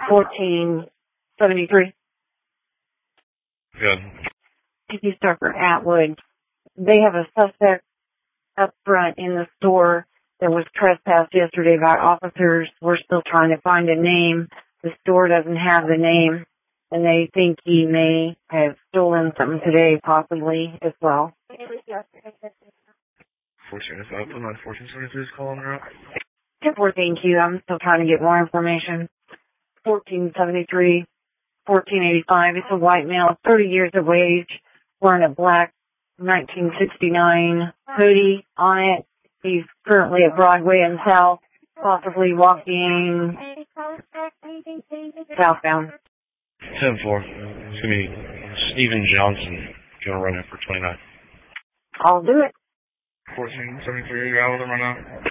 1473. Good. P.C. Starker Atwood. They have a suspect up front in the store that was trespassed yesterday by officers. We're still trying to find a name. The store doesn't have the name, and they think he may have stolen something today, possibly, as well. 1473 is calling her up. 14Q, I'm still trying to get more information. 1473, 1485. It's a white male, 30 years of age, wearing a black 1969 hoodie on it. He's currently at Broadway and South, possibly walking southbound. 10-4. It's going to be Stephen Johnson. Going to run it for 29. I'll do it. 1473, you're out with him right now?